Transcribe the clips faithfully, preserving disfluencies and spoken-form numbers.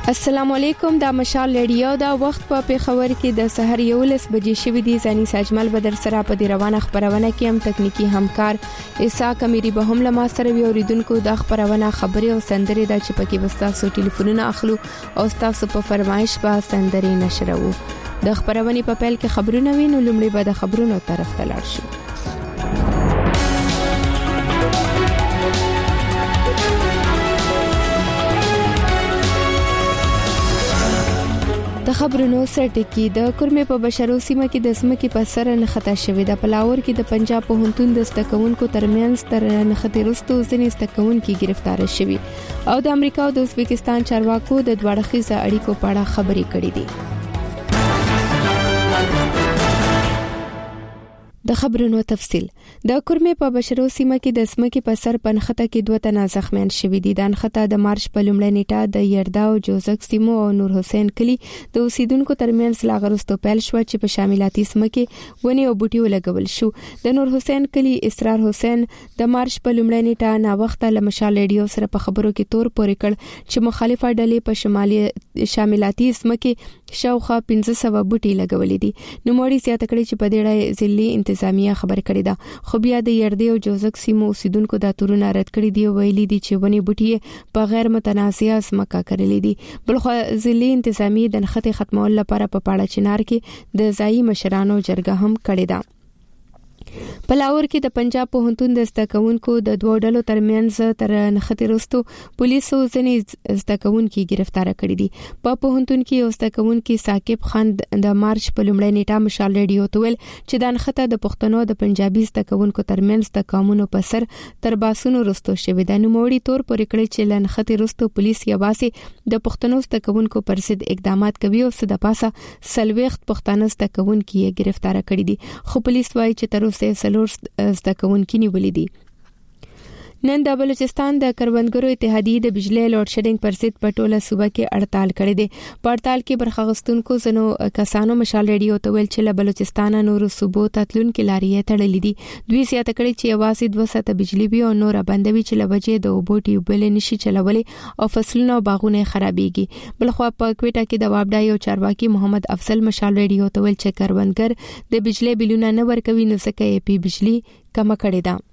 السلام علیکم، دا مشال رادیو دا وخت په پیښور کې د سحر یولس بجې شوې دي. زانی ساجمل بدر سره په دی روانه خبرونه کې هم تکنیکی همکار اسحاق امیری به هم لما سره وی اوریدونکو د خبرونه خبري او سندري د چپکی وستاسو ټلیفونونه اخلو او تاسو په فرمایش به سندري نشرو. د خبرونه په پیل کې خبرونه وینو، لومړی به د خبرونو طرف ته لاړ شو. د خبرونو سرټکی د کورمه په بشرو سیمه کې د سمکي په سر نه خطا شوې د پلاور کې د پنجاب په هنتون د استکونکو ترمنځ تر نه خطرستو ځنې استکونکو گرفتار شوي او د امریکا او د ازبکستان چارواکو د دوه اړخیزه اړیکو په اړه خبرې کړې دي. د خبرونو تفصیل. د کورمه په بشرو سیمه کې د سمکي په سر پنخته کې دوه تنه زخمیان شوي دي. د انخته د مارچ په لومړۍ نیټه د یردا او جوزک سیمو او نور حسین کلی د اوسیدونکو ترمنځ لاغرستو پیل شو چې په شاملاتي سمکي ونی او بوټي ولګول شو. د نور حسین کلی اسرار حسین د مارچ په لومړۍ نیټه نا وخت له مشال رادیو سره په خبرو کې تور پورې کړ چې مخالفه ډلې په شمالي شاملاتي سمکي شاوخه پنځه سوه بوټي لګولې دي. نو موري سیاته کړي چې په دې ځلې انتظامیه خبر کړی دا، خو بیا د یردې او جوزک سیمو اوسیدونکو دا تورونه رد کړی دی او ویلي دي چې ونی بوټي په غیر متنازعه سمکا کړلې دي. بلخو ځلې انتظامیه د نخته ختمول لپاره په پاړه چنار کې د ځای مشرانو جرګه هم کړې ده. پلاور کې د پنجاب په هنتون د استکونکو د دوه ډلو ترمنځ تر نخته رستو پولیسو ځنې استکونکو گرفتار کړي دي. په په هنتون کې استکونکو ثاقب خان د مارچ په لومړۍ نیټه مشال رادیو ته ویل چې د نخته د پښتنو د پنجابي استکونکو ترمنځ د قانونو په سر تر باسونو رستو شوی د نوموړي تور پورې کړی چې لنخته رستو پولیس یواسي د پښتنو استکونکو پر ضد اقدامات کوي او صد پاسه سلويخت پښتانه استکونکو گرفتار کړي دي. خو پولیس وايي چې تر اوسه سلور استکونکو نیولې دي. نن د بلوچستان د کروندګرو اتحادیې د بجلی لوډ شیډینګ پر ضد په ټوله صوبه کې اړتال کړی دی. په اړتال کې برخه غستونکو زنو کسانو مشال رادیو ته ویل چې له بلوچستان نورو صوبو تتلون کې لارې تړلې دي. دوی سیاته کړی چې یوازې دوه ساعته بجلی به او نور بندوي چې لوجه د اوبو ټیوبل نشي چلولې او فصلونه او باغونه خرابېږي. بلخو په کوټه کې د وابډای او چارواکي محمد افضل مشال رادیو ته ویل چې کروندګر د بجلی بلونه نه ورکوي نو څنګه یې پی بجلی کم کړي ده.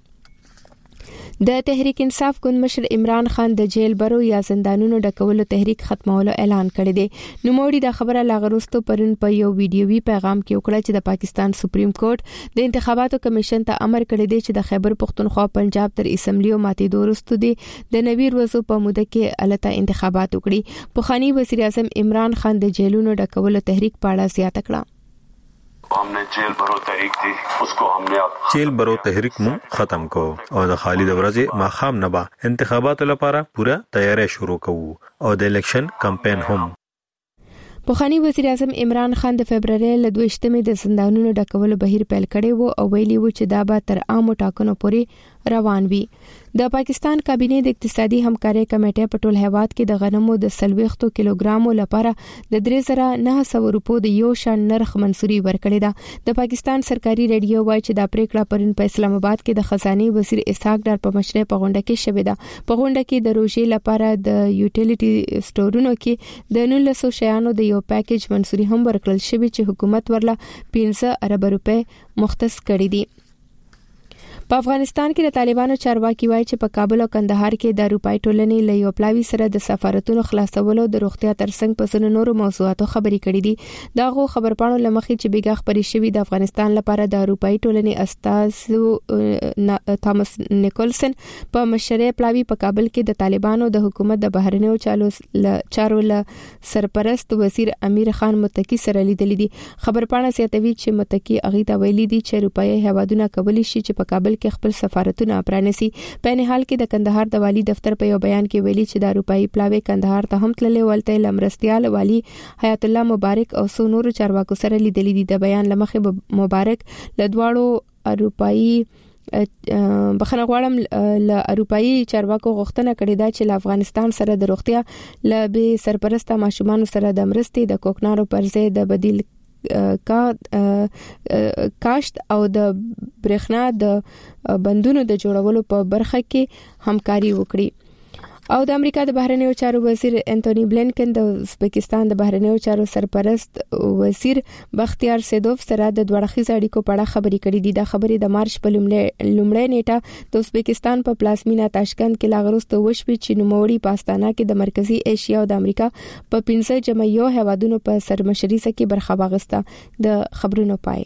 د تحریک انصاف ګوند مشر عمران خان د جیل برو یا زندانونو ډکولو تحریک ختمولو اعلان کړی دی. نو موړي د خبره لاغروستو پرون په یو ویډیوي پیغام کې وکړه چې د پاکستان سپریم کورټ د انتخاباتو کمیشن ته امر کړی دی چې د خیبر پختونخوا پنجاب تر اسمبلی او ماتې دورستو دی د نوي ورځو په موده کې الته انتخابات وکړي. پخوانی وزیر اعظم عمران خان د جیلونو ډکولو تحریک په اړه زیاته کړه. हमने जेल भरो तहरीक थी उसको हमने अब जेल भरो तहरीक मु ختم کو او د خالد ورځې ماخام نبا انتخاباتو لپاره پورا تیاری شروع کوو او د الیکشن کمپاین هم. پخوانی وزیر اعظم عمران خان د فبرवरी ل دویشتمې د زندانونو ډکولو بهیر پیل کړي وو او ویلي وو چې دا به تر عامو ټاکنو پورې روان وي. د پاکستان کابینه د اقتصادي همکارۍ کمیټې په ټول هیواد کې د غنمو د سلويختو کیلوګرامو لپاره د درې زره نه سوه روپو د یو شان نرخ منسوري ورکړې ده. د پاکستان سرکاري رادیو وایي چې دا پریکړه پرون په اسلام آباد کې د خزاني وزیر اسحاق ډار په مشرۍ په غونډه کې شوې ده. په غونډه کې د روزي لپاره د یوټیلیټي سټورونو کې د نولس سوه شیانو د یو پیکیج منسوري هم ورکړل شوی چې حکومت ورله پنځه ارب روپے مختص کړی دي. په افغانستان کې د طالبانو چارواکي وایي چې په کابل او کندهار کې د اروپای ټولنې له یو پلاوي سره د سفارتونو خلاصولو د روغتیا ترڅنګ په څو نورو موضوعاتو خبرې کړې دي. دا غو خبرپاڼو لمخې چې بیګه خبرې شوې د افغانستان لپاره د اروپای ټولنې استاذ تامس نیکولسن په مشرۍ پلاوي په کابل کې د طالبانو د حکومت د بهرنیو چالو چارو له سرپرست وزیر امیر خان متکی سره لیدلې دي. خبرپاڼه زیاتوي چې متکی اغه ته ویلي دي چې اروپای هوادونه کولی شي چې په کابل کې خپل سفارتونه پرانیسي. په نه حال کې د کندهار د والی دفتر په یو بیان کې ویلي چې د اروپאי پلاوی کندهار ته هم تللې ولته لمرستيال والی حیات الله مبارک او څو نور چارواکو سره لیدلې دي. د بیان لمخې مبارک لدواړو اروپאי بخنه غواړم ل اروپאי چارواکو غوښتنه کړې ده چې له افغانستان سره د روغتیا ل به سرپرسته ماشومان سره د مرستې د کوکنارو پر ځای د بدیل کا کاشت او د برېښنا د بندونو د جوړولو په برخه کې همکاري وکړي. او د امریکا د بهرنیو چارو وزیر انټونی بلینکن د ازبکستان د بهرنیو چارو سرپرست وزیر بختیار سیدوف سره د دوړخیز اړیکو په اړه خبرې کړې دي. د خبرې د مارچ په لومړۍ نیټه د ازبکستان په پلازمینه تاشکند کې لاغروسته وشوي چې نوموړي په استانا کې د مرکزی ایشیا او د امریکا په پنځه جمعیو هیوادونو په سرمشري کې برخه واغسته. د خبرونو پای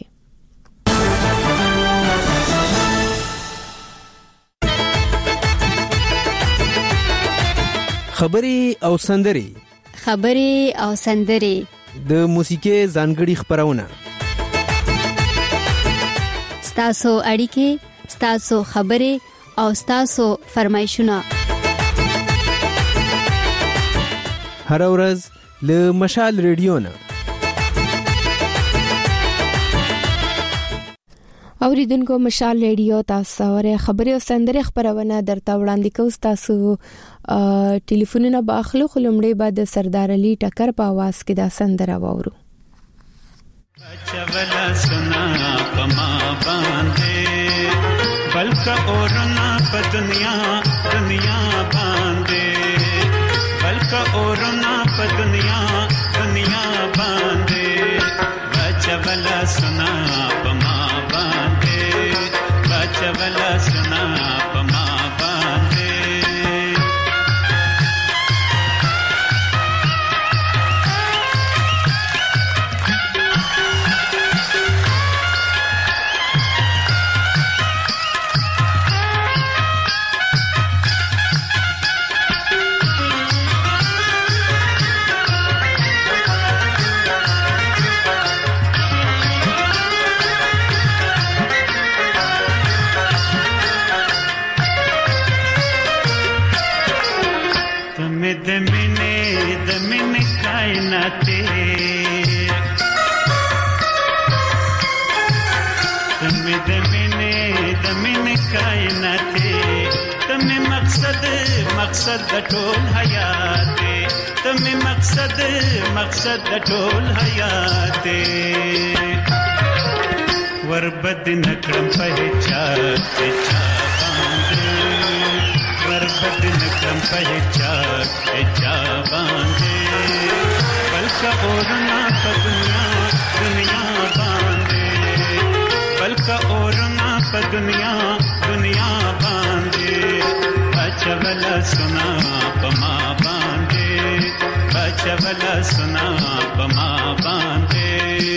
خبري او سندري خبري او سندري د موسیقي ځانګړي خبرونه ستاسو اړیکې ستاسو خبري او ستاسو فرمایشونه هر ورځ له مشال ریډیو نه اوریدونکو مشال ریډیو تاسو سره خبري او سندري خبرونه درته وړاندې کوم. تاسو ټلیفونونه باخلو خلمړې بعد سردار علي ټکر په आवाज کې دا سندره وورو. چولا سنا پما باندې بلکا اورنا په دنیا دنیا باندې بلکا اورنا په دنیا دنیا باندې چولا سنا پما چولا سنا پما باندې دمینه دمینه کائناته دمینه دمینه دمینه کائناته تمه مقصد مقصد د ټول حیات تمه مقصد مقصد د ټول حیات وربد نکړم په چا چا وربد نکړم په چا چا باندې بلکا اورنا په دنیا دنیا باندې بلکا اورنا په دنیا دنیا باندې بچولا سنا پما باندې بچولا سنا پما باندې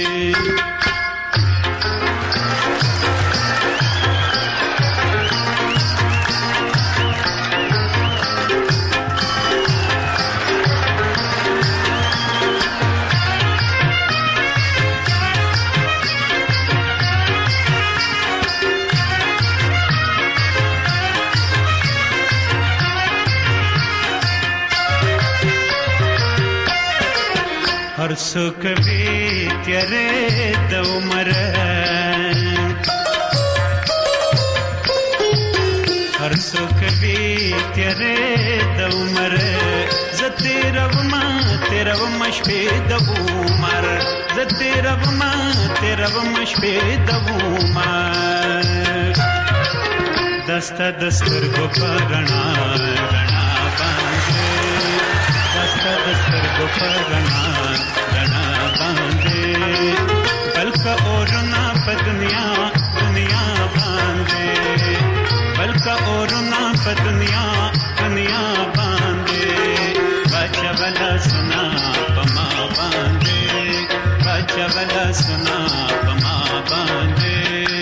हर सुख भी तेरे द उमर हर सुख भी तेरे द उमर ज तेरा वमा तेरा वमशबे द उमर ज तेरा वमा तेरा वमशबे द उमर दस्ता दस्तर को परना रना बांधे दस्ता दस्तर को परना रना बांधे बल्कि औरना प दुनिया दुनिया बांधे बल्कि औरना प दुनिया दुनिया बांधे बचवला सुना पमा बांधे बचवला सुना पमा बांधे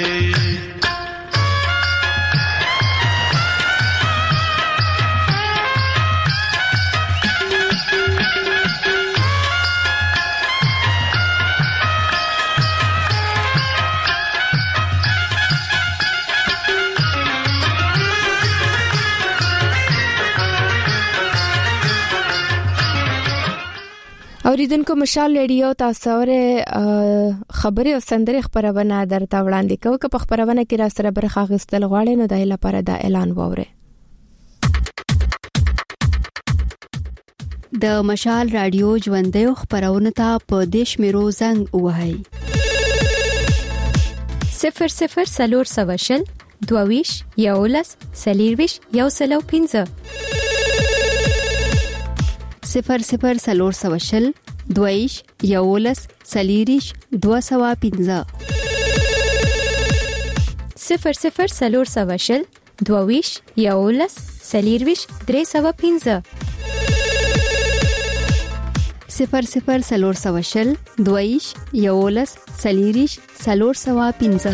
اوریدونکو مشال ریډیو تاسو سره خبري او سندري خبرونه درته وړاندې کوم. که په خبرونه کې را سره برخه غستل غواړئ نو د لپاره دا اعلان ووره. د مشال رادیو ژوندۍ خبرونه ته په دیش میرو زنګ وهاي صفر صفر سلور سوشل دوویش یولس سلیرویش یو سلو پینځه صفر صفر سلور سوشل دویش یولس سلیریش دو سوا پینزا صفر صفر سلور سوشل دویش یولس سلیریش درې سوا پینزا صفر صفر سلور سوشل دویش یولس سلیریش سلور سوا پینزا.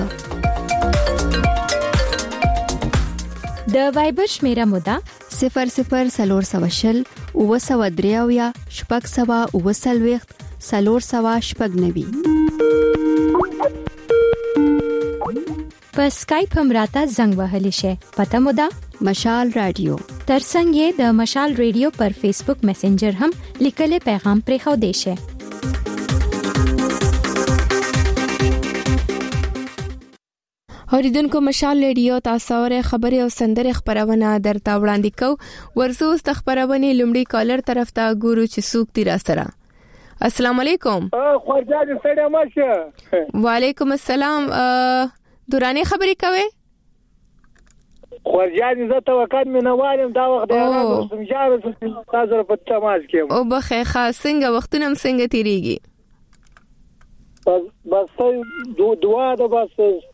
د وایبر شمیره مودا صفر صفر سلور سوشل او سوا دریاویا شپږ سوا او سلويخت سلور سوا شپږ نوي. په سکایپ هم راته زنګ وهلی شي. پته مودا مشال رادیو. ترڅنګ یې د مشال رادیو پر فیسبوک میسنجر هم لیکل پیغام پرې خو دی شي. اوریدونکو مشال رادیو تاسو ور خبري او سندره خبرونه درته وړاندې کو. ورزو ست خبرونه لومړی کالر طرف ته ګورو چې سوق تیر سره. السلام علیکم. خورجان سړی ماشه. وعلیکم السلام. دورانه خبرې کوي. خورجان زه توکل مې نه والم دا وخت دی راغلم سمجاره تاسو په تماس کې. او بخې خاصنګ وختونه هم څنګه تیریږي. بس بس دعا ده بس.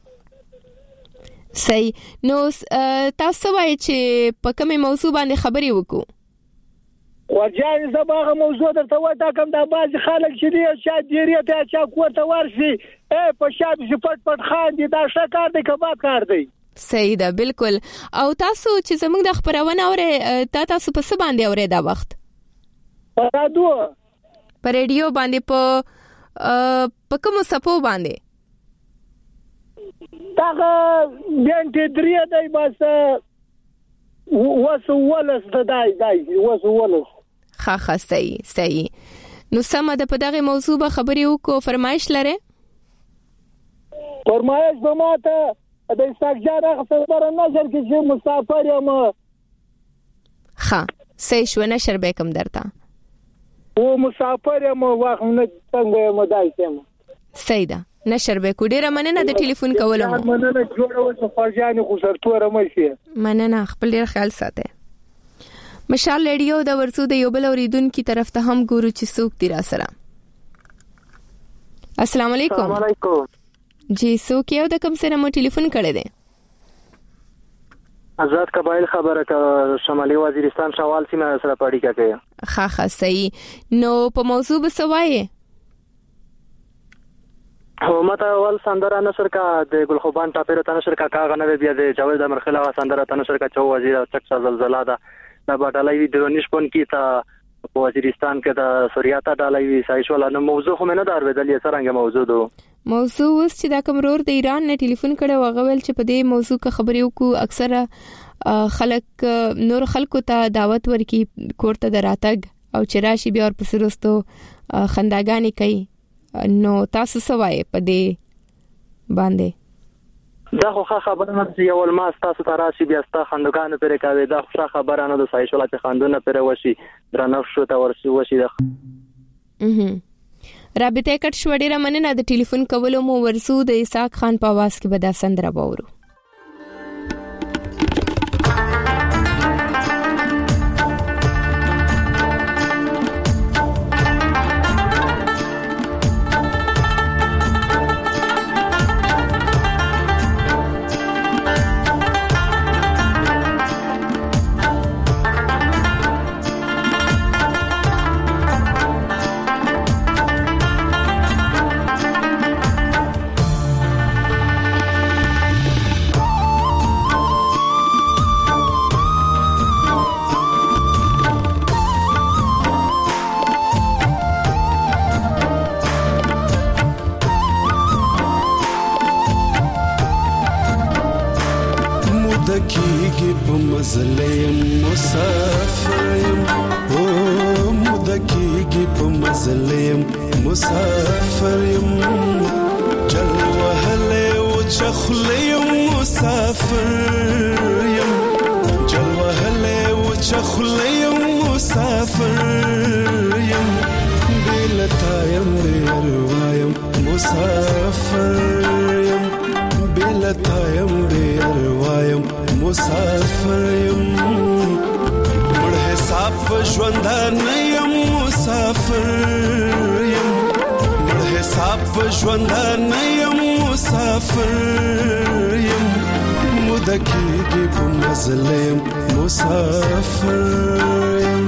صحیح. نو تاسو وایي چې په کومه موضوع باندې خبرې وکړو؟ خورجان زه باغه موضوع درته وای دا کوم د باز خلک چې دی چې ډیری ته چې کوته ورشي اے په شاب چې پټ پټ خان دي دا ښه کار دی کباب کار دی. صحیح ده بالکل. او تاسو چې زموږ د خبرونه اوري تا تاسو په څه باندې اوري دا وخت؟ په رادیو په ریډیو باندې په په کوم سپو باندې؟ داغه بنت درې دی بس وسو ولس د دای دای وسو ولس. ها ها صحیح صحیح. نو سم ده په دغه موضوع به خبرې وکړو. فرمایش لره؟ فرمایش به ماته د استاجار خبره نظر کې چې مسافر یم. ها صحیح شو نشر به کوم درته. او مسافر یم واخ نه څنګه مدای سم. صحیح ده نشر به کو. ډیره مننه د ټلیفون کولو. مننه جوړو چې فرجان خو سرتوره مې شي. مننه خپل ډیر خیال ساته. مشال رادیو د ورسو د یو بل اوریدونکو طرف ته هم ګورو چې څوک دی را سره. السلام علیکم. السلام علیکم. جی څوک یو د کوم سره مو ټلیفون کړی دی؟ آزاد قبایل خبره کا شمالي وزیرستان شوال سیمه سره پاړی کوي. ها ها صحیح. نو په موضوع به سوای حکومت اول سندره نشر کا د ګلخوبان ټاپر ته نشر کا کاغه نه بیا د جاوید امرخلا سندره ته نشر کا چو وزیر چک زلزلہ دا د باټلای د نشپون کی تا په وزیرستان کې د سوریاتا ډالای سایشول نو موضوع هم نه دار ودل یې څنګه موضوع دو موضوع اوس چې دا کومرور د ایران نه ټلیفون کړي وغوول چې په دې موضوع کې خبرې وکړو. اکثره خلک نور خلکو ته دعوت ورکي کوړه دراتګ او چې راشي بیا ور پسرستو خنداګانی کوي. نو تاسو سوای په دې باندې دا خو خبره نه چې یو الماس تاسو ته راشي بیا ستا خندګانو پرې کوي. دا خو خبره نه د سایشول چې خندونه پرې وشي درنه شو ته ورشي وشي. دا اها رابطه کټ شو ډیره مننه د ټلیفون کولو مو ورسو د اسحاق خان په आवाज کې به دا سندره باورو. مدکیږي په مزلیم مسافریم او مدکیږي په مزلیم مسافریم جل وهله او چخلیم مسافریم جل وهله او چخلیم مسافریم بلتایم بیروایم مسافریم بلتایم بیروایم مسافر یم مړ حساب حساب ژوند نه یم مسافر یم مړ حساب ژوند نه یم مسافر یم مدکیږي په مزلم مسافر یم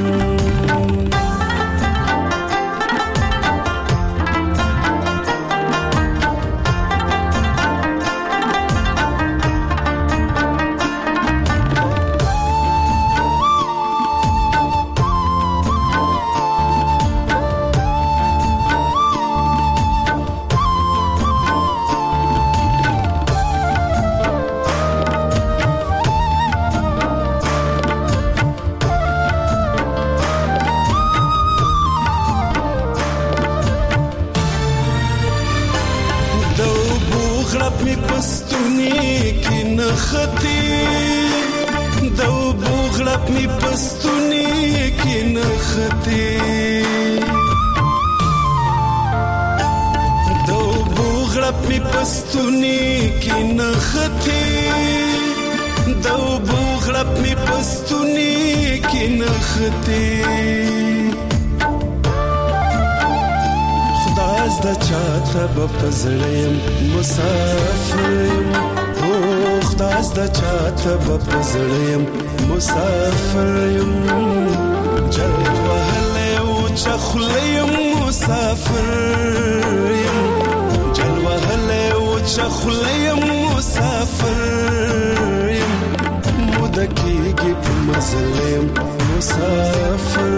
پزړیم مسافر یم او خداس د چاته پزړیم مسافر یم جل وهله او چخلیم مسافر یم جل وهله او چخلیم مسافر یم مدکیږي په مزلیم مسافر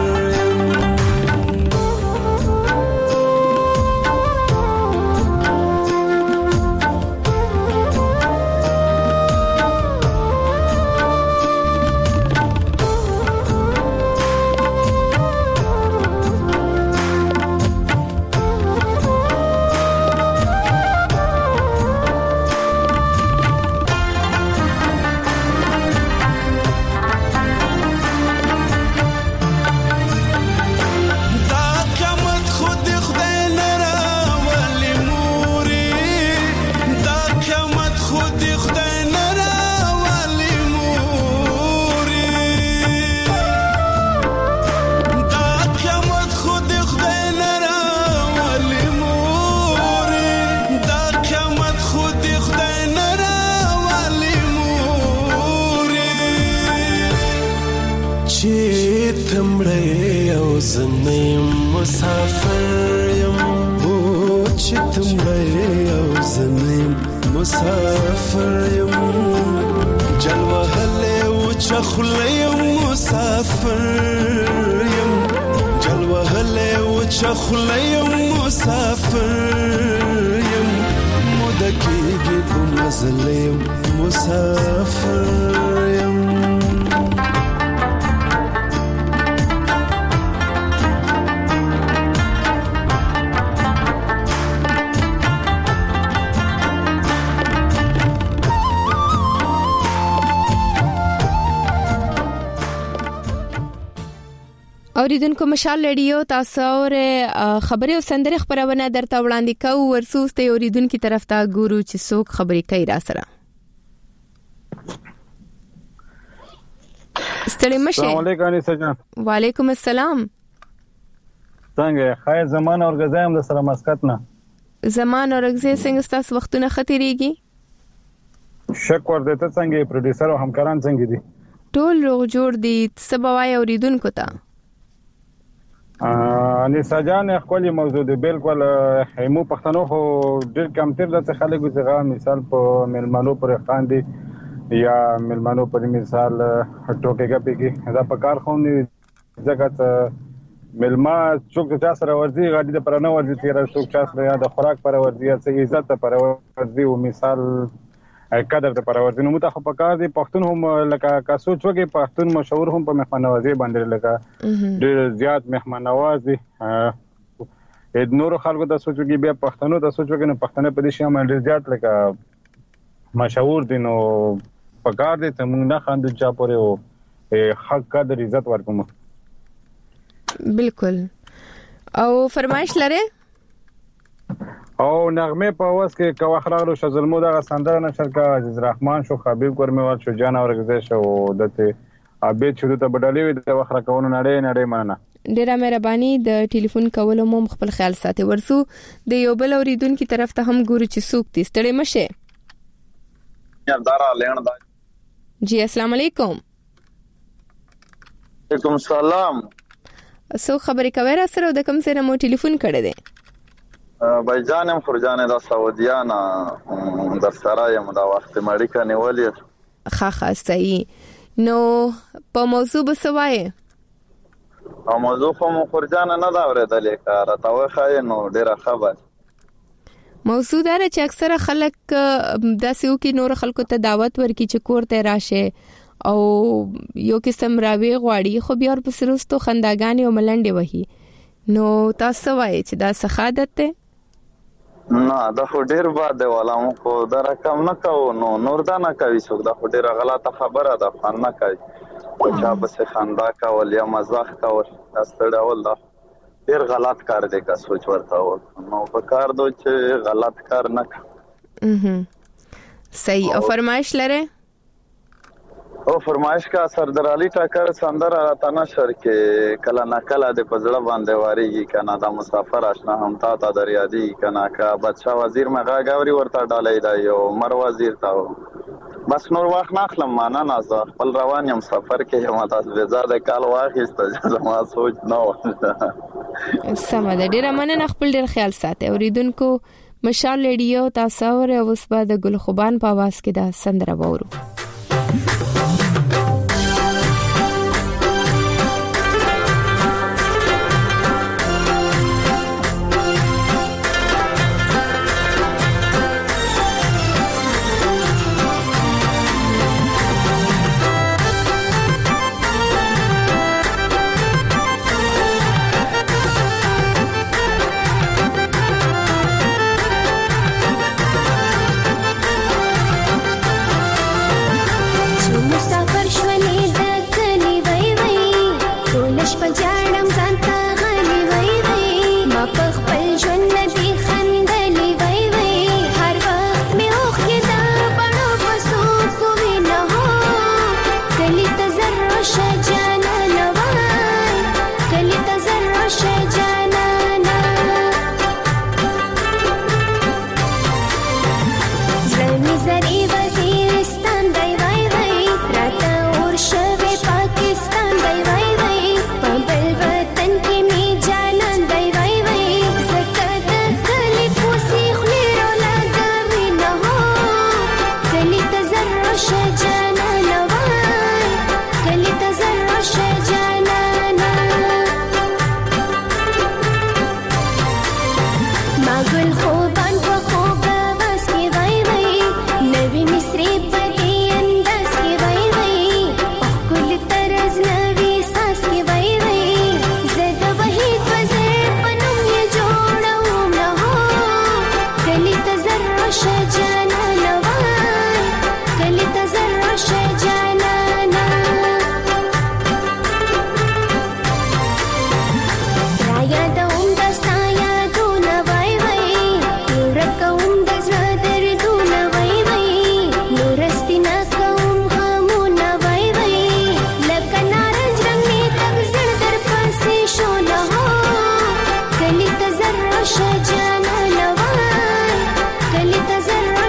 اوریدونکو مشال رادیو تاسو اور خبري او سندره خبرونه درته وړاندې کوو ورسوس ته اوریدونکو طرف ته ګورو چې څوک خبري کوي را سره. السلام علیکم انیس جان. وعلیکم السلام. څنګه خیر زمان اور غزایم د سره مسکت نه زمان اور غزه څنګه تاسو وختونه خطرېږي؟ شک ور دته څنګه پروډوسر او همکاران څنګه دي؟ ټول روغ جوړ دي. سباوای اوریدونکو ته انیس جان خپل موضوع دی بالکل همو پښتنو خو ډېر کم تر د خلکو څخه مثال په ملمنو پر خاندي یا ملمنو پر مثال ټوکېګه پیږي دا په کار خو نه ځکه ملما څوک چې سره ورځي غاډي د پرانه ورځي تیر څوک چې سره یا د خوراک پر ورځي یا څه عزت پر ورځي او مثال قدر د پر ورځي نو متخ په کار دي پښتون هم لکه کا سوچ وګي پښتون مشهور هم په مهمانوازي باندې لکه ډېر زیات مهمانوازي د نورو خلکو د سوچ وګي بیا پښتنو د سوچ وګي نو پښتنه په دې شی باندې زیات لکه مشهور دي نو په کار دي ته موږ نه خاندو چا پورې او حق قدر عزت ورکوم. بالکل. او فرمایش لره او نغمه په واس کې کو اخراغلو شزلمو دغه سندره نشر کا عزیز رحمان شو خبيب ګرمه ور شو جان اورګزه شو دته ابي شروع ته بدلې د وخت راکونو نړۍ نړۍ مننه. ډیره مهرباني. د ټلیفون کولو مو خپل خیال ساتي. ورسو د یو بل اوریدونکو طرف ته هم ګورو چې څوک دي. ستړي مشه. یادارا لین دا. جی السلام علیکم. وعلیکم السلام. سو خبرې کوي را سره د کوم څه مو ټلیفون کړی دی؟ بای جانم خورجانه د سعودیانا در سره یم دا وخت مړی کنه ولې خا خا صحیح. نو په موضوع بسوای او موضوع خو خورجانه نه دا ورېدلې کار تا وخای نو ډیره خبر موضوع دا چې اکثره خلک داسې یو کې نور خلکو ته دعوت ورکړي چې کور ته راشه او یو قسم راوي غواړي خو بیا ورپسې وروستو خنداګانې او ملنډې وهي. نو تاسو وایي چې دا سخادت ده؟ نه دا خو ډیر باد دی ولا مو خو دا رقم نه کوو نو نور دا نه کوي څوک دا خو ډیره غلطه خبره ده خو نه کوي چا بس خندا کول یا مزاح کول دا ستړول دا ډیر غلط کار دی که سوچ ورته و نو په کار دو چې غلط کار نه کوي. صحیح. او فرمایش لره او فرمایش کا سردار علي ټاکر سندر راته نشر کې کله نه کله د پزړه باندې واریږي کنه دا مسافر آشنا هم تا ته دریادي کنه کا بادشاہ وزیر مغا غوري ورته ډالې دا یو مر وزیر تا بس نور واخ ناخلم معنا نه ځه خپل روان یم سفر کې هم تاسو به زاده کال واخیسته زما سوچ نه و سم ده. ډیر مننه. خپل ډیر خیال ساتي. اوریدونکو مشال ریډیو تاسو ور اوس بعد ګل خوبان په आवाज کې دا سندره وورو. شجانا نوان كلي تزرع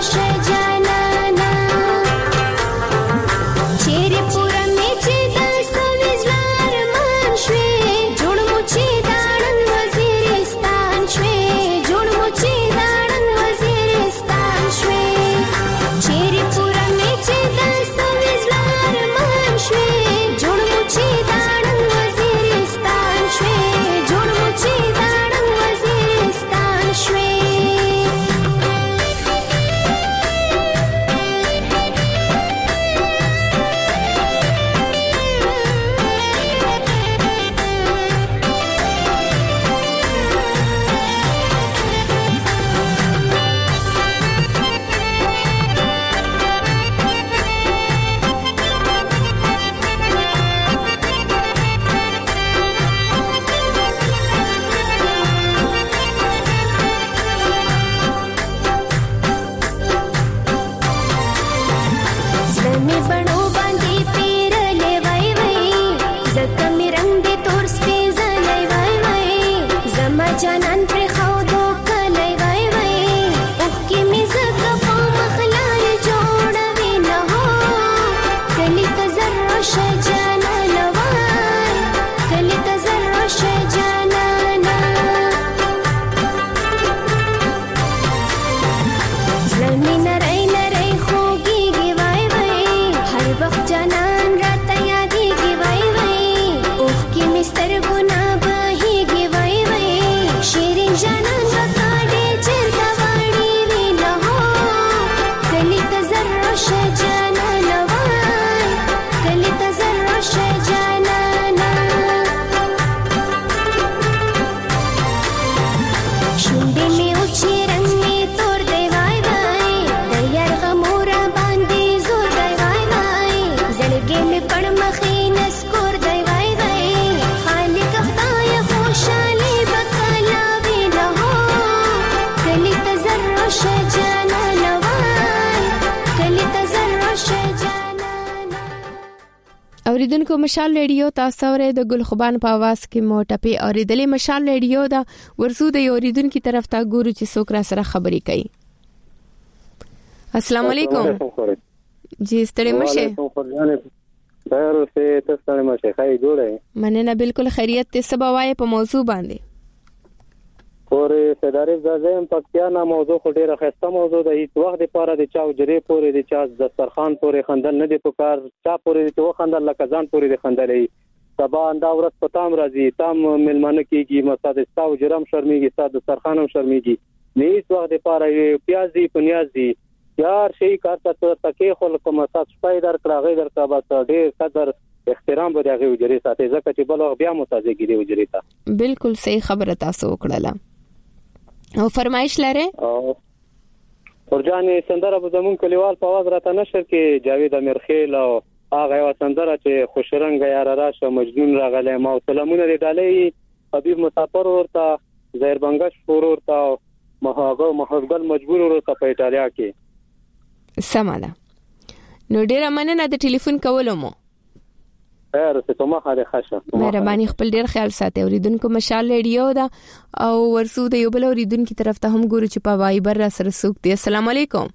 زمین نری نری خوږیږي وای وای هر وخت جانان راته یادېږي وای وای اوښکې مې سترګونه بهېږي وای وای شیرین جانان راته ډېر چېرته واړې وي نه هو کلي ته زر راشه جانانه وای کلي ته زر راشه جانانه شونډې مې وچې رنګ مې تور دی وای وای د یار غمو را باندې زور دی وای وای زړګی مې پړ مخې نسکور دی وای وای خالق خدای خوشحالي به کله وي نه هو کلي ته زر راشه جانانه وای کلي ته زر راشه جانانه. اوریدونکو مشال ریډیو تاسو ورې د ګل خوبان په आवाज کې مو ټپي اوریدلې. مشال ریډیو دا ورسو د اوریدونکو طرف ته ګورو چې څوک را سره خبرې کوي. السلام علیکم. جی ستړي مشه. خیر اوسه ته ستړي مشه. خای جوړه. مننه بالکل خیریت ته سبا وای په موضوع باندې. پورې سدارې ځایم پکتیانا موضوع خو ډیره خسته موضوع ده. هیڅ وخت لپاره د چاو جری پورې د چا دسترخوان پورې خندل نه دی پکار. چا پورې د تو خندل لکه ځان پورې د خندلې. سبا اندا ورځ پتام راځي تام ملمانه کیږي مساد استاو جرم شرمېږي ساده دسترخوانم شرمېږي. نه هیڅ وخت لپاره پیازي پنیازي یار شي کار ته تکي خلک مساد شپای در کړه غي در کا بس ډیر قدر احترام به دغه وجري ساتي ځکه چې بل وخت بیا متازيږي دی وجري ته. بالکل صحیح خبره تاسو وکړه. او فرمایش لره او ورجانې سندره به زمون کلیوال په आवाज راته نشر کې جاوید امیرخیل او هغه یو سندره چې خوشرنګ یار راشه مجنون راغله ما سلامونه دی ډالې حبیب مسافر ورته زهیر بنگش فور ورته مهاغه محبل مجبور ورته په ایتالیا کې سماله. نو ډیره مننه د ټلیفون کولو مو. خیر څه ته ما خاله خاصه مهرباني خپل ډیر خیال ساتي. اوریدونکو مشال ریډیو دا او ورسو د یو بل اوریدونکو طرف ته هم ګورو چې په وایبر را سره سوق دي. السلام علیکم.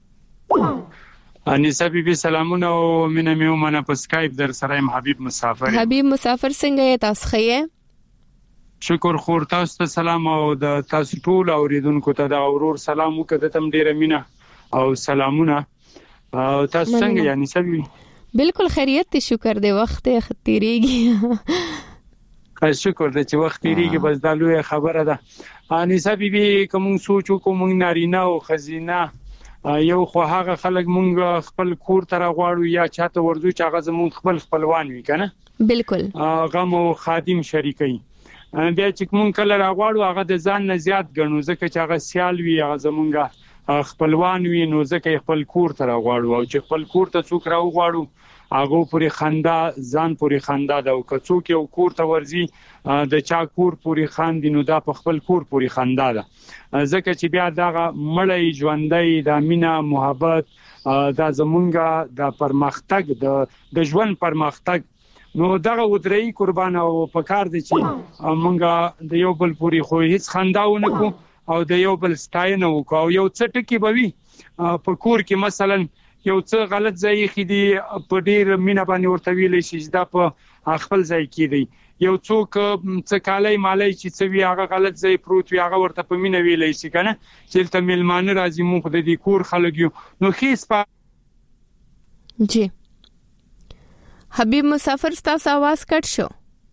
انیسه بیبي سلامونه او مینه مې ومنه په سکایپ در سره یم. حبیب مسافر. حبیب مسافر څنګه یې تاسو ښه؟ شکر خور تاسو ته سلام او د تاسو ټول اوریدونکو ته د اورور سلام وکړه تم ډیره مینه او سلامونه. او تاسو څنګه یې انیسه بیبي؟ بالکل خیریت ته شکر دی. وخت تیریږي. شکر دې چې وخت تیریږي بس دا لوی خبره ده. انیسه بیبي کوم سوچو کوم نارینه او خزینه یو خو هغه خلک مونږ خپل کور ته راغواړو یا چاته ورځو چې هغه زمونږ خپل خپلوان وي کنه. بالکل غم او خادم شریکي بیا چې مونږ کله راغواړو هغه د ځان نه زیات ګڼو ځکه چې هغه سیال وي هغه زمونږ خپلوان وي نو ځکه خپل کور ته راغواړو او چې خپل کور ته څوک راغواړو هغه پوری خندا ځان پوری خندا دا او کڅوک یو کور ته ورځي د چا کور پوری خاندي نو دا په خپل کور پوری خندا ده ځکه چې بیا دا مړی ژوندۍ د مینا محبت دا زمونږه د پرمختګ د د ژوند پرمختګ نو دغه ودرې قربان او پکار دي چې مونږه د یو بل پوری خو هیڅ خنداونه کو او د یو بل ستاینه وکاو. یو څه ټکی بوي په کور کې مثلا یو څه غلط ځای خېدي په ډیر مینا باندې ورته ویلې شي دا په خپل ځای کې دی. یو څوک څه کالای مالای چې څه وی هغه غلط ځای پروت وی هغه ورته په مینا ویلې شي کنه چې ته ملمانه راځي مونږ د دې کور خلک یو نو خېس په جی حبیب مسافر تاسو आवाज کټ شو.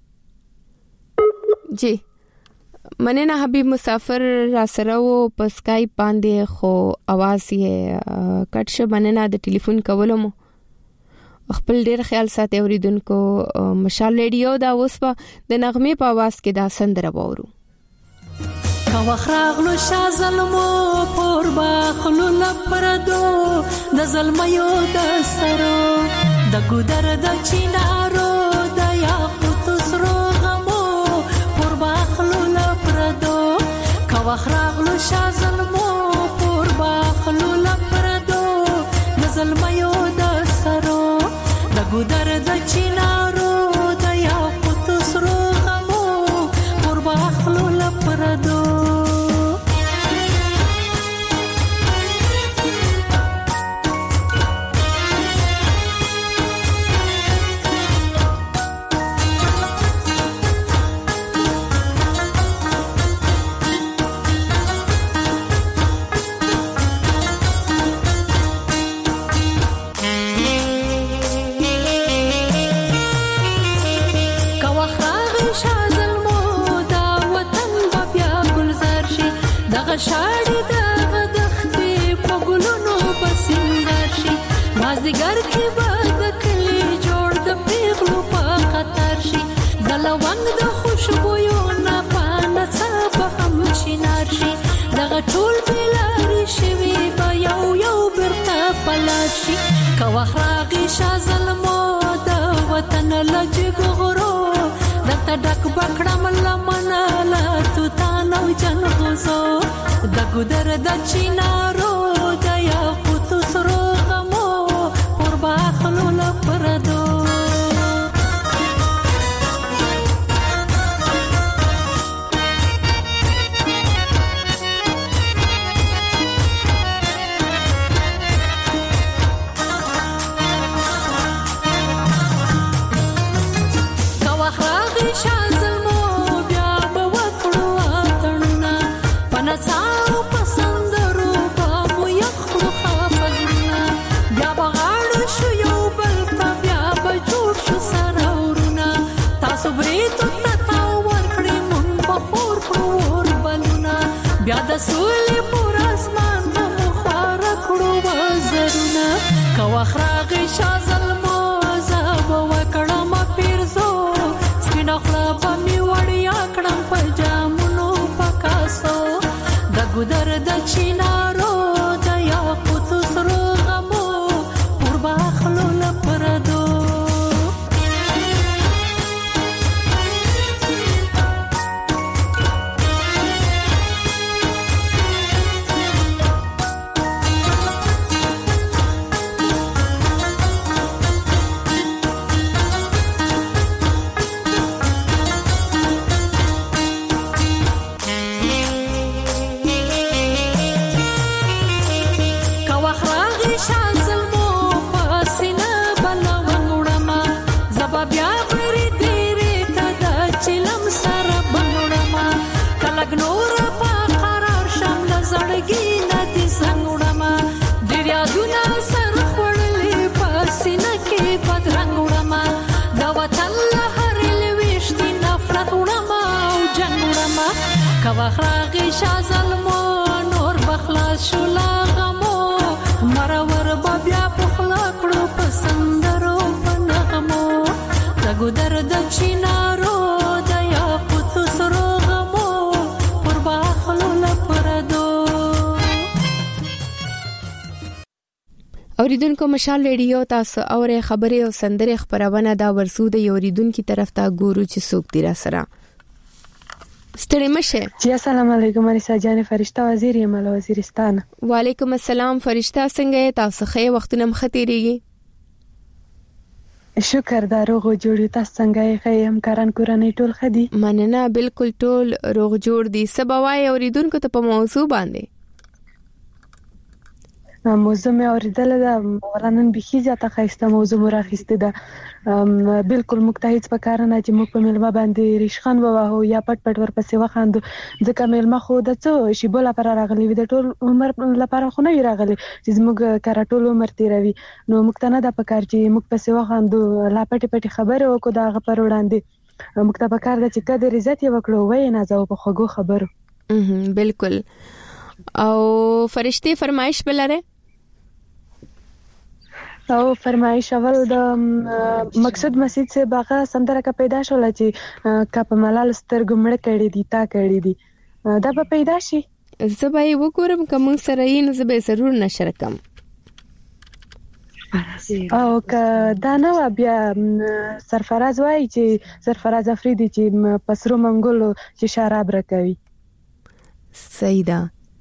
جی مننه حبیب مسافر را سره و په سکایپ باندې خو आवाज یې کټ شو. مننه د ټلیفون کولو مو. خپل ډیر خیال ساتي اوریدونکو. مشال ریډیو دا اوس په د نغمه په आवाज کې دا سندره وورو. کا وخراغلو شا ظلمو پور باخلو لپردو د ظلميو د سرو د ګودر د چینارو د یاقوت سرو غمو پور باخلو لپردو کا وخراغلو شا ظلمو پور باخلو لپردو د ظلميو د سرو د ګودر د چینارو د یاقوت سرو غمو پور باخلو لپردو مازدیګر کې به د کلی جوړ د پیغلو په خطر شي د لونګ د خوشبویو نه پانه څه به هم چینار شي دغه ټول بلاري شوي به یو یو برته پلار شي که وخت راغی شاه ظلمو د وطن له جګو غرو درته ډک به کړم لمنه له توتان او جلغوزو د ګودر د چینارو د یاقوتو سرو غمو پر باخلو له پردو بیا د سولې پر اسمان په مخاره کړو وزرونه که وخت راغی شاه ظلمو زه به وکړم پیرزو سپینه خوله به مې وړیا کړم په جامونو په کاسو د ګودر د چینارو د یاقوتو سرو غمو پر باخلو له پردو وخراغي شاه ظلمو نور بخلاص شو لا غمو مرور بیا پخلا کړو پسندرو پنغمو دغه درد چینارو د یاقوتو سرو غمو پر باخلو لپردو اوریدونکو مشال ریډیو تاسو اورې خبرې او سندره خبرونه دا ورسو د اوریدونکو طرف ته ګورو چې څوک دی را سره ستړي مشه جی السلام علیکم انیسا جان فرشتہ وزیر یم له وزیرستان وعلیکم السلام فرشتہ څنګه تاسو خې وختونه مختيريږي شکر داروغ جوړی تاسو څنګه خې هم کاران کورنۍ ټول خدي مننه بالکل ټول روغ جوړ دي سباوای اوریدونکو ته په موضوع باندې موضوع مې اوریدل دا ورانن بخي ځاته خسته موضوع مراخسته ده بالکل مکتهیت په کار نه چې موږ په ملما باندې ریشخان ووهو یا پټ پټ ورپسې وخاندو ځکه ملما خو د څه شی بوله پر راغلی وي د ټول عمر لپاره خو نه راغلی چې موږ کار ټول عمر تیروي نو موږ ته نه د پکار چې موږ پسې وخاندو لا پټ پټ خبره وکړو دا غ پر وړاندې موږ ته پکار د چې قدر عزت یې وکړو وای نه ځو په خوګو خبرو بالکل او فرشتي فرمایش بلره او فرمایش اول د مقصد مسجد سے باغه سندره کا پیدا شول چې کا په ملال سترګو مړ کړي دي تا کړي دي دا به پیدا شي زبای وګورم کوم سره یې نو زبې ضرور نشر کم او که دا نو بیا سرفراز وای چې سرفراز افریدي چې پسرو منګولو چې شراب راکوي سیدا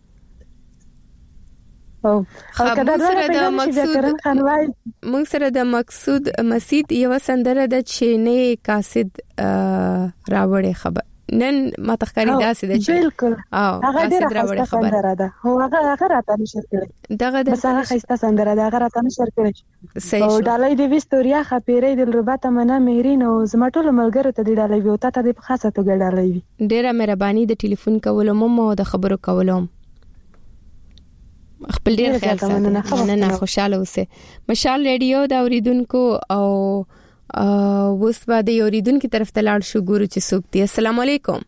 او کدا سره د مقصود موږ سره د مقصود مسجد یو سندره د چینه قاصد راوړې خبر نن ما تخکاری داسې د چې بالکل هغه ډیره راوړې خبره ده هو هغه هغه راته نشر کړي دغه د هغه خسته سندره ده هغه راته نشر کړي او ډالۍ د وستوریا خپېرې د رباته منه مهرین او زمټول ملګرو ته د ډالۍ وي او ته د خاصه توګه ډالۍ وي ډیره مهرباني د ټلیفون کولو مو د خبرو کولو خپل ډیر خیال ساتئ نه نه خوشاله اوسئ مشال ریډیو دا اوریدونکو او اوس به د اوریدونکو طرف ته لاړ شو ګورو چې څوک دی السلام علیکم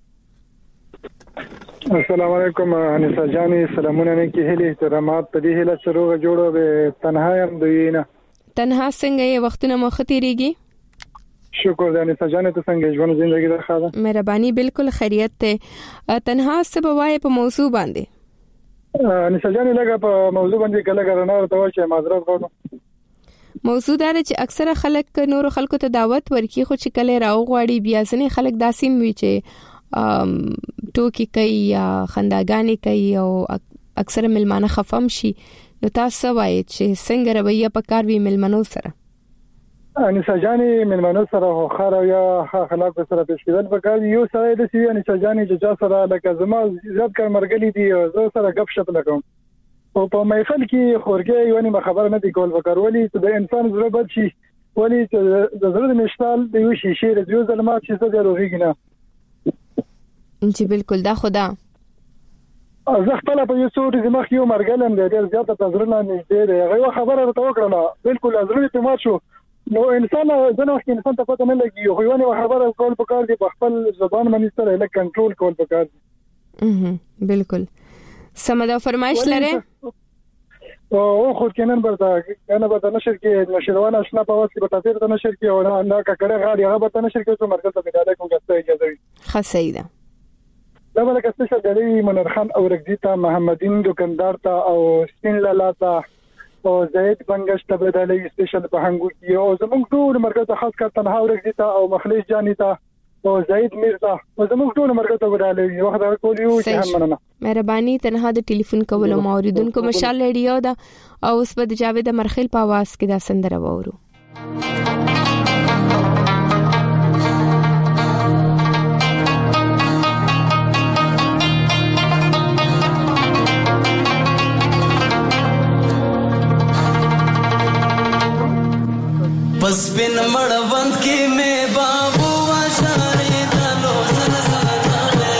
السلام علیکم انیسا جانی سلامونه نه کې هلي احترامات په دې هله سره جوړو به تنها يم دوینه تنها څنګه یې وختونه مخ تیریږي؟ شکر دې نه سجانه ته څنګه ژوند ژوندۍ ده ښه ده مهرباني بالکل خیریت ته تنها سبوای په موضوع باندې نه سجانه لګه په موضوع باندې کله غرنه ورته چې معذرت غواړم موضوع دا چې اکثره خلک نور خلکو ته دعوت ورکي خو چې کله راو غواړي بیا ځنې خلک داسیم وي چې ټوکی کوي یا خنداګانی کوي او اکثره ملمانه خفم شي نو تاسو وایي چې څنګه رویه پکار وي ملمنو سره انسا جاني ملمنو سره خو یا خلاق سره پیش کېدل پکار یو سره د سی انسا جاني چې سره لکه زما زیات کار مرګلي دي زه سره غب شپ لګم او په محفل کې خورګي یو نه خبر نه دی کول پکار ولي چې د انسان زړه بد شي ولي چې د زړه مشتال دی وي شي شي د یو ظلمات چې زه دروغیږي نه چې بالکل دا خدا زه خپل په یو څو ورځې مخکې یو مرګلم دی ډېر زیاته تزرنه نږدې دی هغه خبره ورته وکړه بالکل ازرنه په مات شو نو انسان زنه وخت انسان ته پته نه لګي خو یو خبره کول پکار دی په خپل زبان باندې سره له کنټرول کول پکار دی اها بالکل سمدا فرمایش لره او خو کینن برته کنه به نشر کې نشروان آشنا په واسطه به تاسو ته نشر کې او نه کړه غاړي هغه به نشر کې څو مرکز ته بداله کوم څه اجازه وي خسیده دا بل کس څه دلی منرخان او رګزیتا محمدین دکاندار ته او سپین لالا ته او زید بنگش ته بداله سټیشن په هنګو کې او زموږ ټول مرکز ته خاص کر تنها ورګزیتا او مخلص جانی ته او زید میرزا او زموږ ټول مرکز ته بداله یو خدای کولیو چې هم مننه مهرباني تنها د ټلیفون کولو موریدونکو مشال ریډیو دا او اوس په جاوید مرخیل په आवाज کې دا سندره وورو पस बिन मड़वंत की में बाबू वाशारे दलो सलसलाले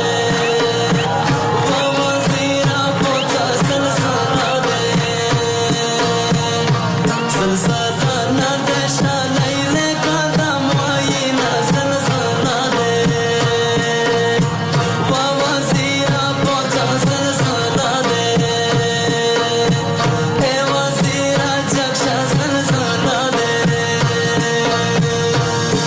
वो वजीरा पोता सलसलाले सलसलाना दशा लैले कदम आईना सलसलाले वो वजीरा पोता सलसलाले ए वजीरा जक्षा सलसलाले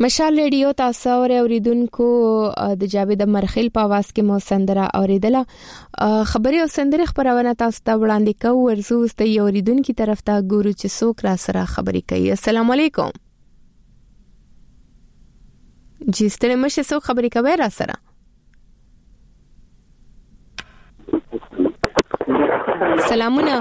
مشال ریډیو تاسو اوریدونکو د جاوید مرخیل په आवाज کې مو سندره اوریدله. خبري او سندره خبرونه تاسو ته وړاندې کوو. ورزو ست یو اوریدونکو طرف ته ګورو چې څوک را سره خبري کوي. السلام علیکم. جی ستړي مشه څوک خبري کوي را سره؟ سلامونه.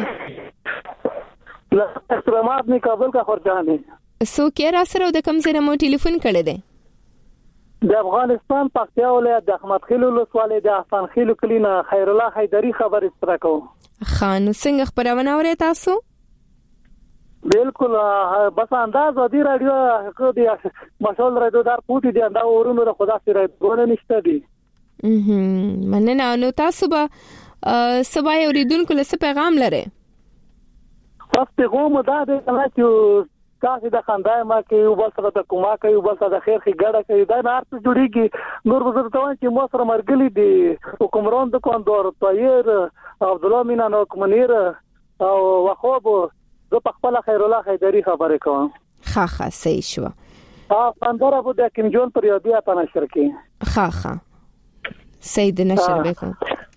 سلامات می کابل کا خورجان دي. سو کې را سره د کوم ځای مو ټلیفون کړی دی؟ د افغانستان پکتیا ولایت د احمد خیل ولسوالۍ د احسان خیل کلینا خیر الله حیدری خبر ستر کو. خان څنګه خبرونه اورئ تاسو؟ بالکل بس انداز ودی رادیو کو دی مسول رادیو دار پوټی دی اندا ورونو د خدا سره ګونه نشته دی. اه مننه. نو تاسو به سبا اوریدونکو له پیغام لرئ؟ تاسو پیغام دا دی چې تاسو د خندای ما کې یو بل سره د کومه کې یو بل سره د خیر خې ګډه کې دا نه ارته جوړیږي. نور وزر ته چې مو سره مرګلي دي حکمران د کوندور طاهر عبد الله مینانو کومنیر او وخوب زه په خپل خیر الله حیدری خبرې کوم. ها ها صحیح شو. ها پندره بو د کیم جون پر یادی اته نشر کې. ها ها سید نشر وکړه.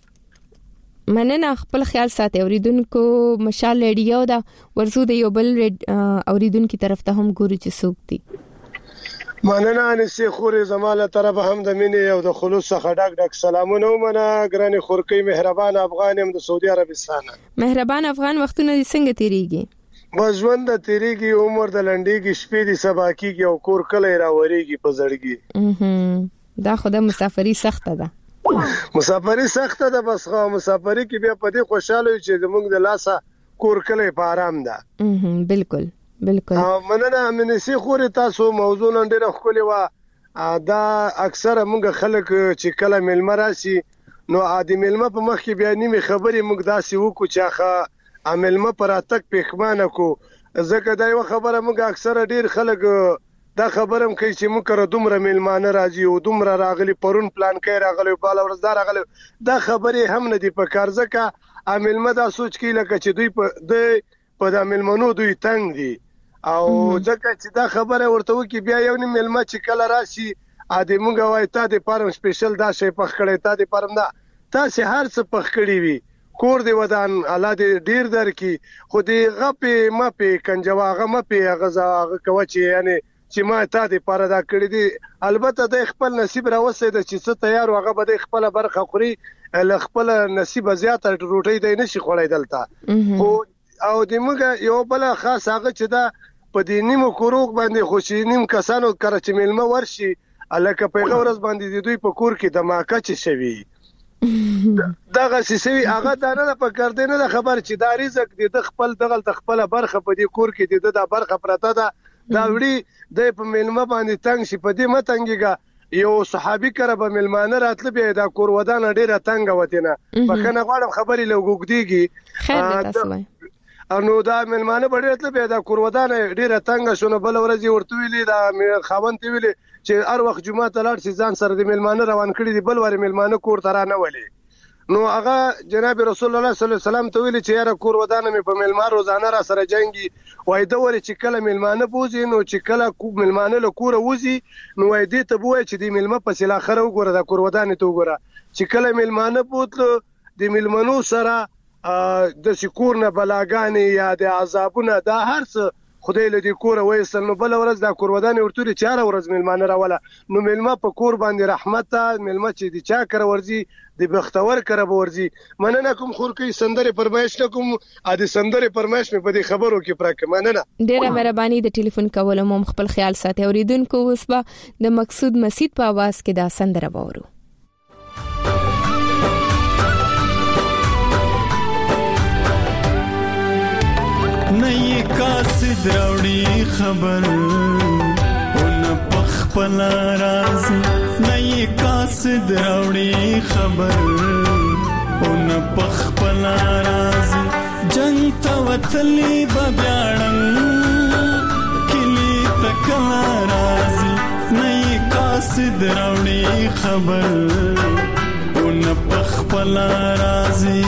مننه. خپل خیال ساتي اوریدونکو. مشال ریډیو دا ورزو د یو بل اوریدونکو طرف ته هم ګوري چې څوک دي. مننه انسي خوري زماله طرف هم د مینې او د خلوص څخه ډاک ډاک سلامونه ومنه. ګراني خورکی مهربان افغان هم د سعودي عربستان. مهربان افغان وختونه دې څنګه تیریږي؟ بس ژوند د تیریږي عمر د لنډيږي شپې دي سبا کیږي او کور کله راوريږي په زړګي. دا خو د مسافرۍ سخته ده. مسافرۍ سخته ده. بس خو مسافرۍ کې بیا په دې خوشاله یو چې زموږ د لاسه کور کله په آرام ده. بالکل بالکل. مننه منسي خوري تاسو موضوع نن ډیره خولي وا. دا اکثره موږ خلک چې کله ملمه راشي نو عادي ملمه په مخ کې بیا نیمه خبرې موږ داسې وکړو چې اخا عملمه پر اتک پېخمانه کو. ځکه دا یو خبره موږ اکثره ډیر خلک دا خبرم کوي چې موږ کړه دومره ملمانه راځي او دومره راغلي پرون پلان کوي راغلي په ورځدار راغلي. دا خبرې هم نه دی په کار. ځکه عملمه دا سوچ کوي لکه چې دوی په د په د عملمنو دوی تنگ دي او ځکه چې دا خبره ورته وکي بیا یو نه ملمه چې کله راشي ا دې موږ وای ته د پارم سپیشل دا شی پخ کړي ته د پارم دا تاسو هر څه پخ کړی وي کور دی ودان الله دې ډیر درکې خو دې غپې مپې کنجواغه مپې غزا کوي یعنی چې ما ته د پاره دا کړی دي. البته د خپل نصیب راوسه د چې څه تیار وغه به د خپل برخه خوري ل خپل نصیب زیات روټي دی نشي خړای دلته خو او د موږ یو بل خاص هغه چې دا په دې نیمو کوروغ باندې خوشی نیم کسانو کړه چې ملما ورشي الکه په غورز باندې دوی په کور کې د ماکه چي شوی دغه سیسوي هغه دا نه په کار دی نه خبر چې دا رزق د خپل دغه خپل برخه په دې کور کې د برخه پرته ده. دا وړي د په ملما باندې تنگ شي په دې متنګيګه یو صحابي کړه به ملمانه راتل به دا کور ودان ډیره تنگ وتینه پکنه غواړم خبري لوګوګديږي خیر تاسو انو دا ملمانه بډېتل به دا کور ودان ډیره تنگ شونه بل ورځ ورته ویلي دا خاوند تی ویلي چې هر وخت جمعه ته لاړ شي ځان سره د ملمانه روان کړي دی بل ور ملمانه کور ترانه ولي. نو هغه جناب رسول الله صلی الله علیه وسلم ته ویل چې یاره کور ودانه مې په ملمان روزانه را سره جنگي وای دا ور چې کله ملمانه بوزي نو چې کله کو ملمانه له کور وځي نو وای دې ته بوای چې د ملمه په سلا خره وګوره دا کور ودانه ته وګوره چې کله ملمانه بوتلو د ملمنو سره د سکور نه بلاګانی یا د عذابونه دا هر څه خدای له دې کور وایسل نو بل ورځ دا کور ودانه ورته چاره ورځ ملمانه راوله نو ملما په کور باندې رحمت ملما چې د چا کر ورځي د بختور کر ورځي. مننه کوم خورکی سندره پرمایش کوم ا دې سندره پرمایش په دې خبرو کې پرکه. مننه ډیره مهرباني د ټلیفون کول مو خپل خیال ساتي. اوریدونکو اوس به د مقصود مسجد په आवाज کې دا سندره وورو. نئی قاصد راوڑی خبر ان پخپل راز نئی قاصد راوڑی خبر ان پخپل راز جنگ توتلی ببیاڑن کلی تکلا راز نئی قاصد راوڑی خبر ان پخپل رازی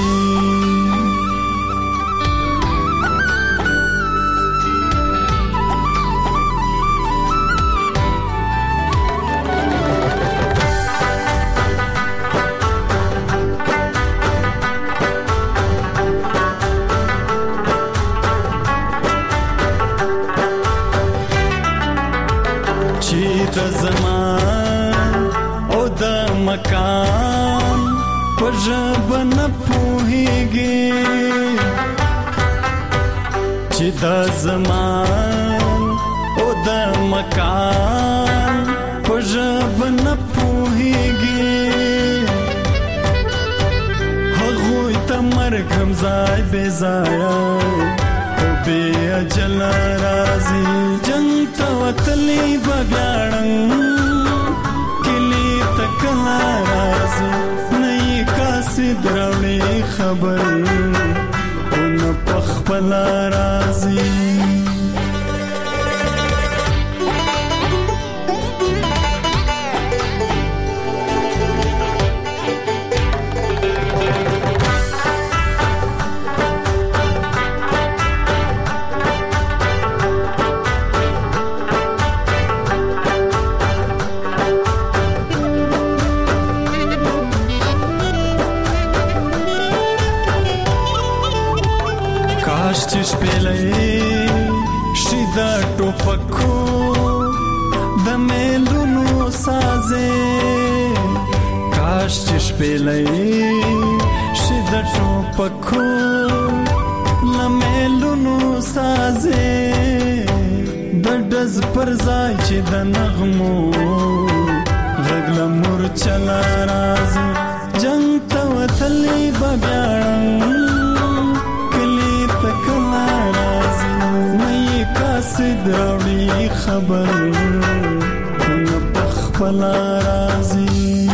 چې د زمان او د مکان په ژبه نه پوهېږي هغوی ته مرګ هم ځای بې ځایه او بې اجله راځي جنګ ته وتلي به بیا ړنګ کلي ته کله راځي نه یې قاصد راوړي خبر او نه پخپله راځي چې شپېلې شي د ټوپکو د میلونو سازې کاش چې شپېلې شي د ټوپکو د میلونو سازې د ډز پر ځای چې د نغمو غږ له مورچله راځي جنګ ته وتلي به بیا قاصد راوړي خبر نه پخپله راځي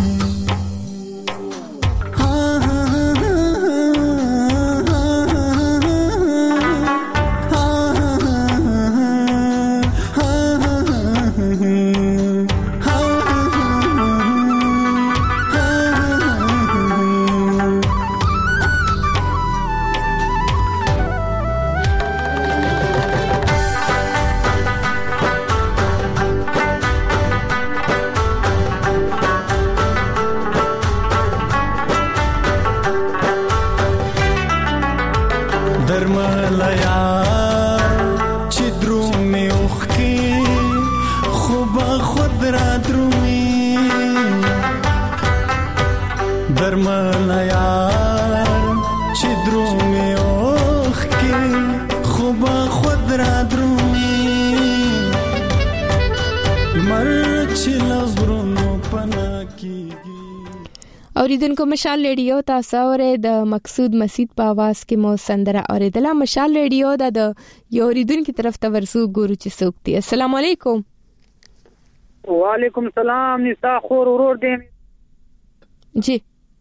اوریدونکو مشال ریډیو تاسو اوره د مقصود مسجد په आवाज کې مو سندره اوریدله مشال ریډیو د یو اوریدونکو طرف ته ورسو ګورو چې څوک دی السلام علیکم وعلیکم سلام نساء خور ورور دی جی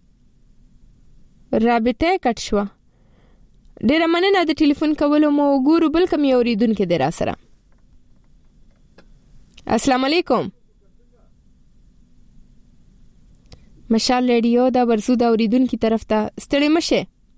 رابطه کټ شو ډیره مننه د ټلیفون کولو مو ګورو بل کوم یو اوریدونکو دی را سره السلام علیکم مشال ریډیو دا ورسو دا اوریدونکو طرف ته ستړي مشه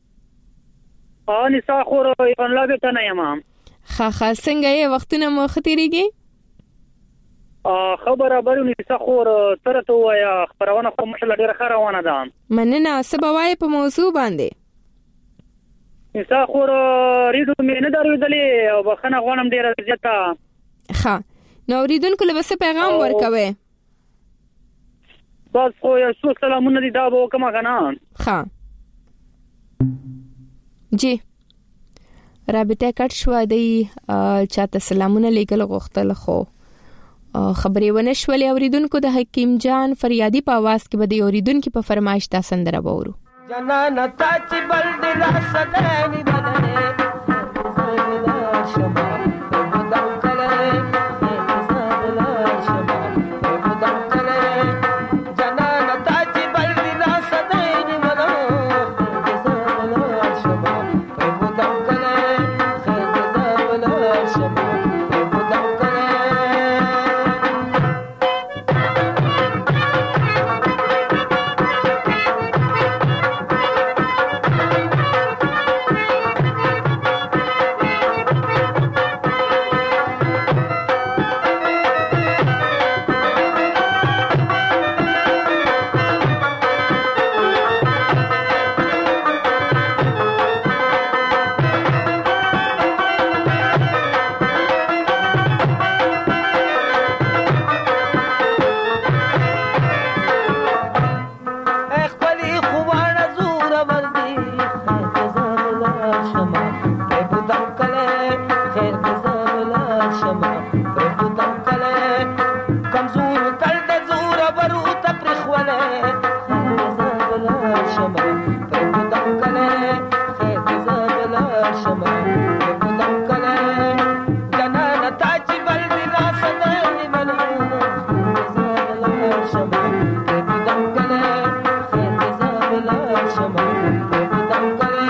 ا نساء خور الله به تنه یم خا خا څنګه یې وختونه مو ختیریږي ا خبره برو نساء خور تر ته وایا خبرونه خو مشل ډیره خروانه ده مننه سبوای په موضوع باندې نساء خور ریډو مې نه درېدلې او بخنه غوانم ډیره زیاته ها نو اوریدونکو له څه پیغام ورکوي بس خو یو څو سلامونه دي دا به کوم غنا ها جی رابطه کټ شو دی چاته سلامونه لیکل غوښتل خو خبرې ونه شولې اوریدونکو د حکیم جان فریادي په आवाज کې بده اوریدونکو په فرمایش تا سندره وورو جنان تاچ بل دل سدنی بدنه شما بدل کله دم کله کمزور تل د زور ورو ته پرخوله خیر زابل شمه پر دم کله خیر زابل شمه پر دم کله جنان تاج بل دلا صدای منو زابل شمه پر دم کله خیر زابل شمه پر دم کله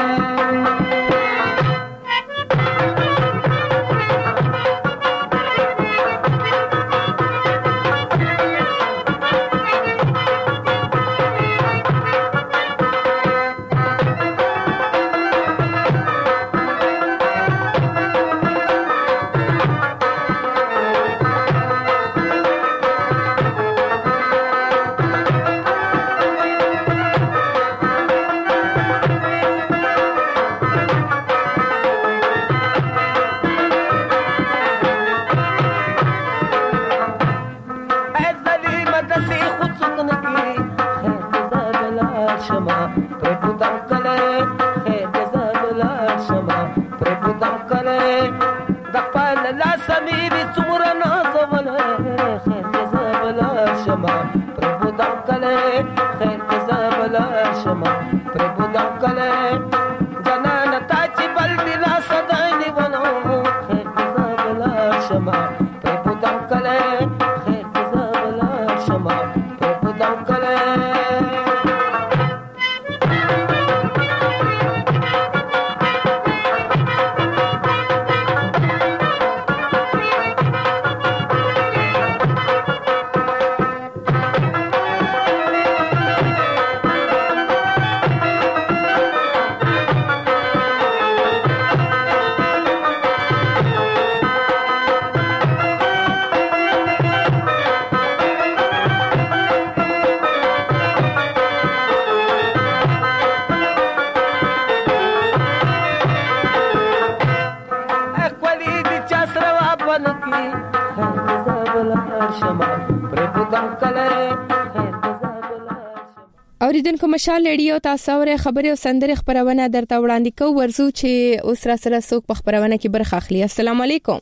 اوریدونکو مشال ریډیو تاسو اورئ خبري او سندري خبرونه درته وړاندې کوو ورزو چې اوس را سره څوک په خبرونه کې برخه اخلي. السلام علیکم.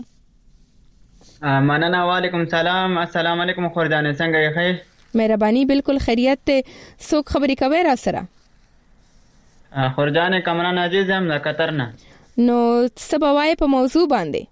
مننه. وعلیکم سلام. السلام علیکم خوردانه څنګه یې خیر؟ مهرباني بالکل خیریت ته. څوک خبري کوي را سره؟ خوردانه کمران عزیز هم له قطر نه. نو سبوای په موضوع باندې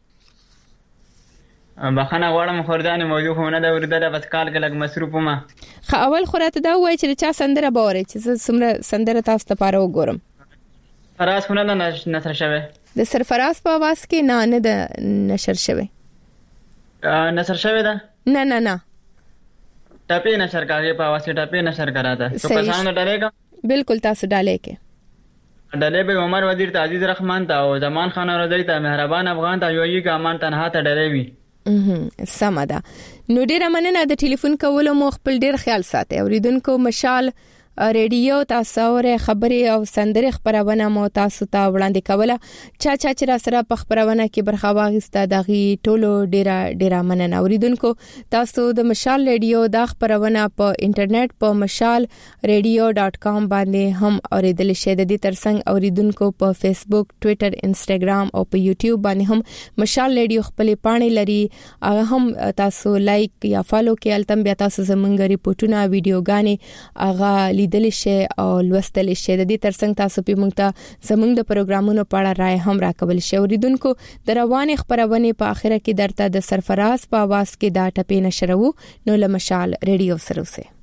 بخنه غواړم خوردانه موضوع خو نه دا ورده بس کال کې لګ مصروف ما. خو اول خراته دا وای چې چا سندره باورې چې سمره سندره تاسو ته پاره وګورم. فراز خو نه نشر شوه. د سرفراز په आवाज کې نه نه د نشر شوه. نشر شوه ده؟ نه نه نه. ټاپې نشر کاږي په आवाज کې ټاپې نشر کراته. تو کسان ډالېګا؟ بالکل تاسو ډالې کې. ډالې به عمر وزیر ته عزیز رحمان ته او زمان خان رضی ته مهربان افغان ته یو یی ګامان تنها ته ډالې وی. اها سمه ده. نو ډیره مننه د ټلیفون کولو مو خپل ډیر خیال ساتي. اوریدونکو مشال ریډیو تاسو اورئ خبري او سندري خبرونه مو تاسو ته وړاندې کوله. چا چا چې را سره په خبرونه کې برخه واغسته دغه ټولو ډیره ډیره مننه. اوریدونکو تاسو د مشال ریډیو د خبرونه په انټرنیټ په مشال ریډیو ډاٹ کام باندې هم اوریدل شئ. د دې ترڅنګ اوریدونکو په فیسبوک، ټوئیټر، انسټاګرام او په یوټیوب باندې هم مشال ریډیو خپل پاڼې لري. هغه هم تاسو لایک یا فالو کې التم بیا تاسو زمونږ ریپورتونه ویډیوګانې هغه لیدل شي او لوستل شي. د دې ترڅنګ تاسو په موږ ته زموږ د پروګرامونو په اړه رائے هم راکول شي. اوریدونکو د روانې خبرونه په اخره کې درته د سرفراز په आवाज کې دا ټپې نشرو. نو له مشال ریډیو سره اوسئ.